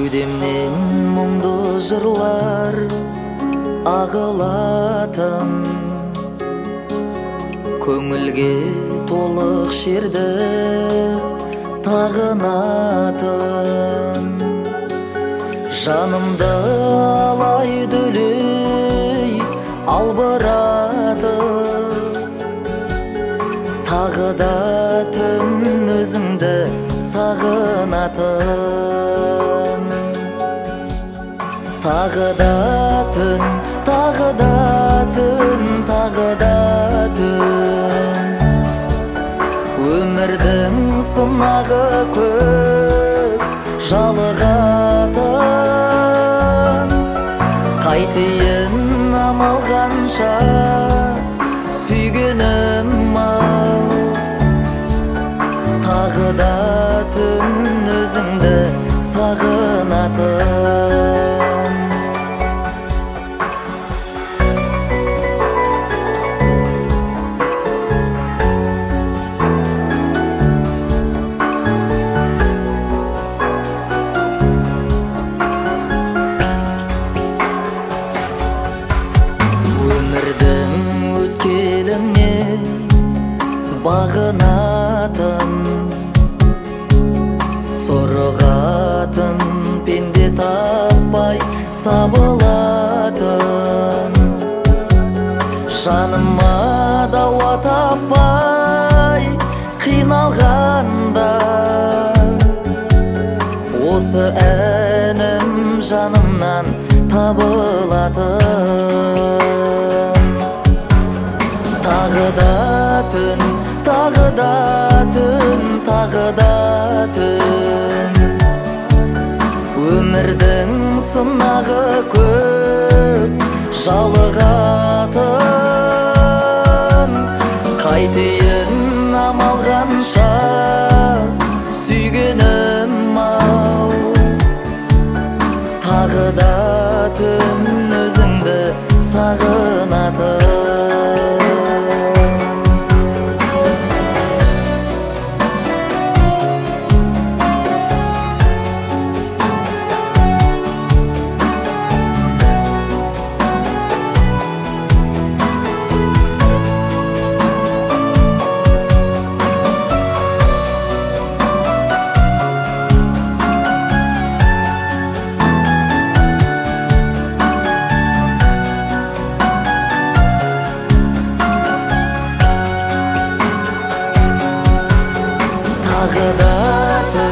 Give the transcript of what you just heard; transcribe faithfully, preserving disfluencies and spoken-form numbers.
Кеудемнен мұңды жырлар ағылатын, көңілге толық шерді тағынатын. Жанымды алай дүлей албыратып, тағы да түн өзіңді сағынатын. Тағы да түн, тағы да түн, тағы да түн. Өмірдің сынағы көп жалығатын. Қайтейін амал қанша сүйгенім-ау, тағы да түн өзіңді сағынатын. Өмірдің өткеліне бағынатын, сұрығатын пенде таппай сабылатын. Жаныма дауа таппай қиналғанда, осы әнім жанымнан табылатын. Тағы да түн, тағы да түн, тағы да түн. Өмірдің сынағы көп жалығатын. Қайтейін амал қанша сүйгенім-ау, тағы да түн өзіңді сағынатын. Тағы да түн,